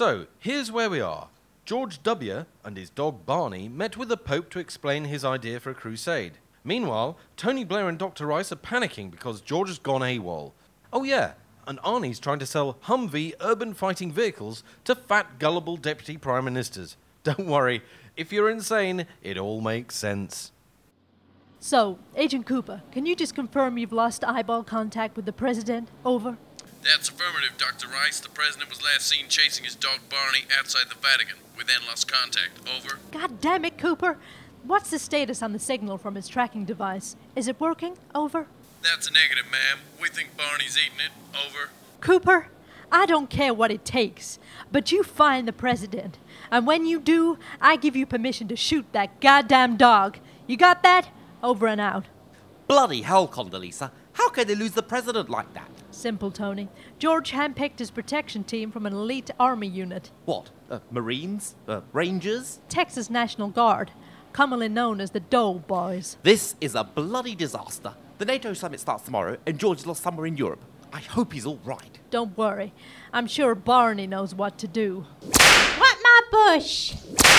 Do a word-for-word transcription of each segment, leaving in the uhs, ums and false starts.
So, here's where we are. George W. and his dog Barney met with the Pope to explain his idea for a crusade. Meanwhile, Tony Blair and Doctor Rice are panicking because George has gone AWOL. Oh yeah, and Arnie's trying to sell Humvee urban fighting vehicles to fat, gullible deputy prime ministers. Don't worry, if you're insane, it all makes sense. So, Agent Cooper, can you just confirm you've lost eyeball contact with the president? Over. That's affirmative, Doctor Rice. The president was last seen chasing his dog Barney outside the Vatican. We then lost contact. Over. God damn it, Cooper. What's the status on the signal from his tracking device? Is it working? Over. That's a negative, ma'am. We think Barney's eating it. Over. Cooper, I don't care what it takes, but you find the president. And when you do, I give you permission to shoot that goddamn dog. You got that? Over and out. Bloody hell, Condoleezza. How can they lose the president like that? Simple, Tony. George handpicked his protection team from an elite army unit. What? Uh, Marines? Uh, Rangers? Texas National Guard, commonly known as the Dole Boys. This is a bloody disaster. The NATO summit starts tomorrow, and George is lost somewhere in Europe. I hope he's all right. Don't worry. I'm sure Barney knows what to do. What my bush?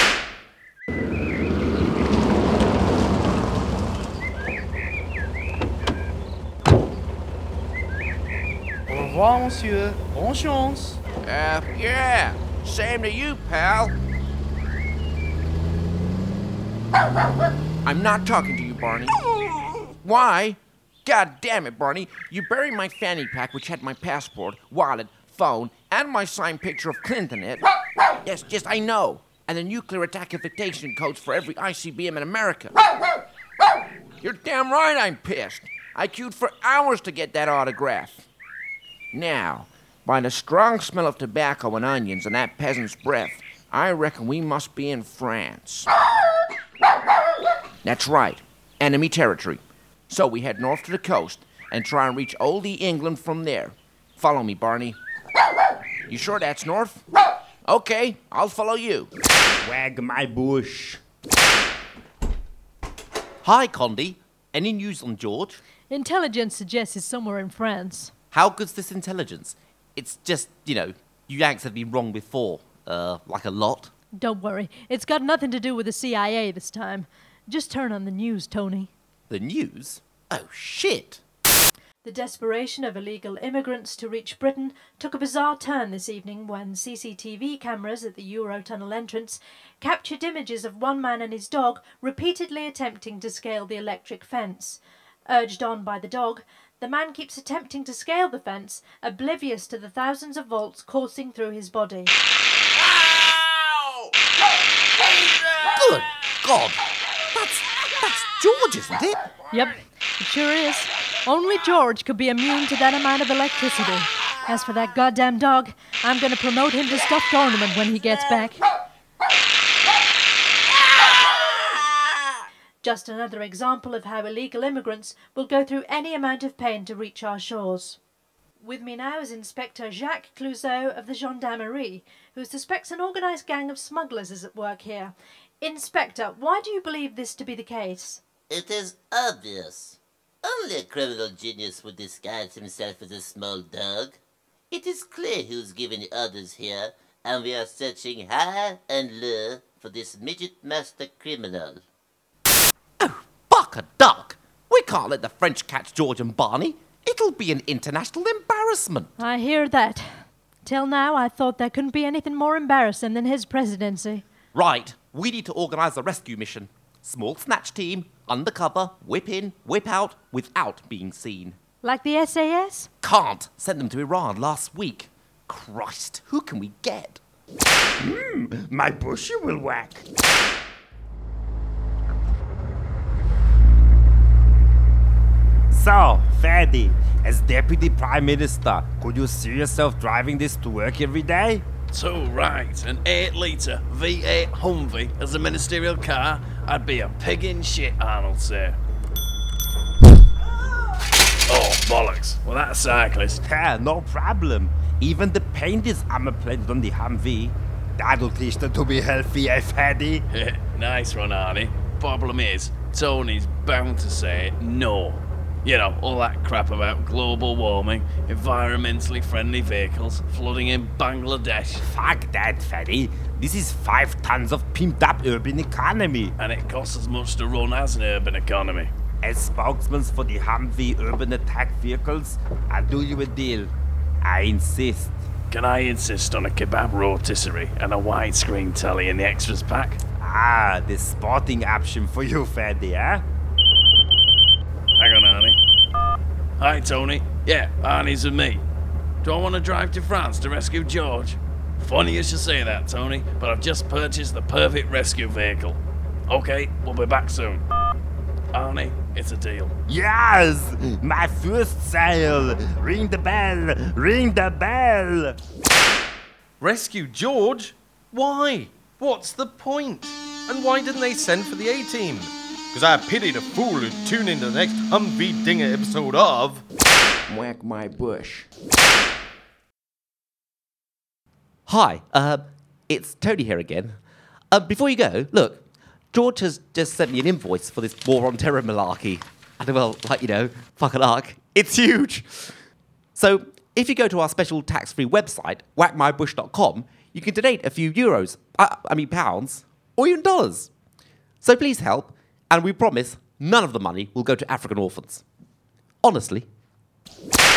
Au revoir, monsieur. Bonne chance. Uh, yeah. Same to you, pal. I'm not talking to you, Barney. Why? God damn it, Barney. You buried my fanny pack, which had my passport, wallet, phone, and my signed picture of Clinton in it. Yes, yes, I know. And the nuclear attack infiltration codes for every I C B M in America. You're damn right I'm pissed. I queued for hours to get that autograph. Now, by the strong smell of tobacco and onions and that peasant's breath, I reckon we must be in France. That's right, enemy territory. So we head north to the coast and try and reach oldie England from there. Follow me, Barney. You sure that's north? Okay, I'll follow you. Wag my bush. Hi, Condi. Any news on George? Intelligence suggests he's somewhere in France. How good's this intelligence? It's just, you know, you Yanks have been wrong before. Uh, like a lot. Don't worry. It's got nothing to do with the C I A this time. Just turn on the news, Tony. The news? Oh, shit. The desperation of illegal immigrants to reach Britain took a bizarre turn this evening when C C T V cameras at the Eurotunnel entrance captured images of one man and his dog repeatedly attempting to scale the electric fence. Urged on by the dog, the man keeps attempting to scale the fence, oblivious to the thousands of volts coursing through his body. Ow! Good God. That's, that's George, isn't it? Yep, it sure is. Only George could be immune to that amount of electricity. As for that goddamn dog, I'm going to promote him to stuffed ornament when he gets back. Just another example of how illegal immigrants will go through any amount of pain to reach our shores. With me now is Inspector Jacques Clouseau of the Gendarmerie, who suspects an organised gang of smugglers is at work here. Inspector, why do you believe this to be the case? It is obvious. Only a criminal genius would disguise himself as a small dog. It is clear who's giving the orders here, and we are searching high and low for this midget master criminal. Oh, fuck a duck. We can't let the French catch George and Barney. It'll be an international embarrassment. I hear that. Till now, I thought there couldn't be anything more embarrassing than his presidency. Right, we need to organise a rescue mission. Small snatch team, undercover, whip in, whip out, without being seen. Like the S A S? Can't. Sent them to Iran last week. Christ, who can we get? Hmm, my bush you will whack. So, Freddy, as Deputy Prime Minister, could you see yourself driving this to work every day? So right, an eight litre V eight Humvee as a ministerial car, I'd be a pig in shit, Arnold, sir. Oh, bollocks. Well, that's a cyclist. Yeah, no problem. Even the paint is armor-plated on the Humvee. That'll teach them to be healthy, eh, Freddy? Nice one, Arnie. Problem is, Tony's bound to say no. You know, all that crap about global warming, environmentally friendly vehicles, flooding in Bangladesh. Fuck that, fatty. This is five tons of pimped up urban economy. And it costs as much to run as an urban economy. As spokesman for the Humvee urban attack vehicles, I'll do you a deal. I insist. Can I insist on a kebab rotisserie and a widescreen telly in the extras pack? Ah, the sporting option for you, fatty, huh? Hang on, Arnie. Hi, Tony. Yeah, Arnie's with me. Do I want to drive to France to rescue George? Funny you should say that, Tony, but I've just purchased the perfect rescue vehicle. Okay, we'll be back soon. Arnie, it's a deal. Yes! My first sale! Ring the bell! Ring the bell! Rescue George? Why? What's the point? And why didn't they send for the A-Team? Because I pity the fool who tuned into the next Humvee Dinger episode of... Whack my bush. Hi, uh, it's Tony here again. Uh, before you go, look, George has just sent me an invoice for this War on Terror malarkey. And well, like, you know, fucking arc, it's huge. So, if you go to our special tax-free website, whack my bush dot com, you can donate a few euros, uh, I mean pounds, or even dollars. So please help, and we promise none of the money will go to African orphans. Honestly.